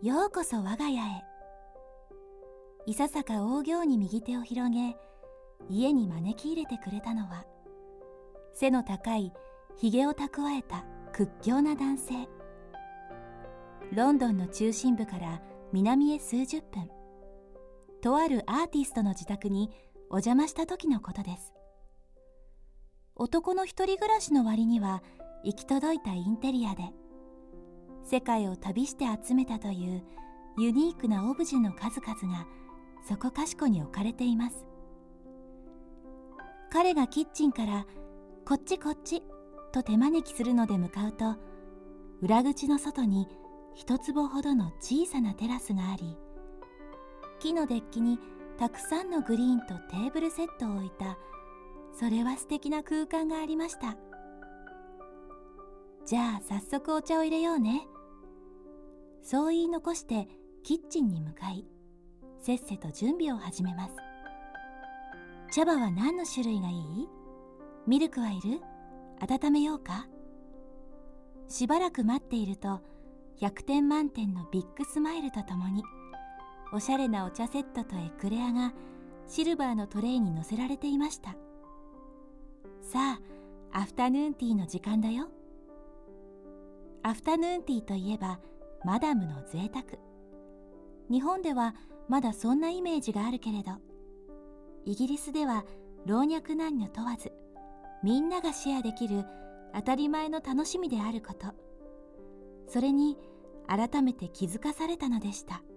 ようこそ我が家へ。いささか大行に右手を広げ、家に招き入れてくれたのは、背の高いひげを蓄えた屈強な男性。ロンドンの中心部から南へ数十分、とあるアーティストの自宅にお邪魔した時のことです。男の一人暮らしの割には行き届いたインテリアで、世界を旅して集めたというユニークなオブジェの数々がそこかしこに置かれています。彼がキッチンからこっちこっちと手招きするので向かうと、裏口の外に一坪ほどの小さなテラスがあり、木のデッキにたくさんのグリーンとテーブルセットを置いた、それは素敵な空間がありました。じゃあ早速お茶を入れようね。そう言い残してキッチンに向かい、せっせと準備を始めます。茶葉は何の種類がいい？ミルクはいる？温めようか？しばらく待っていると、100点満点のビッグスマイルとともに、おしゃれなお茶セットとエクレアがシルバーのトレイに乗せられていました。さあ、アフタヌーンティーの時間だよ。アフタヌーンティーといえばマダムの贅沢。日本ではまだそんなイメージがあるけれど、イギリスでは老若男女問わずみんながシェアできる当たり前の楽しみであること、それに改めて気づかされたのでした。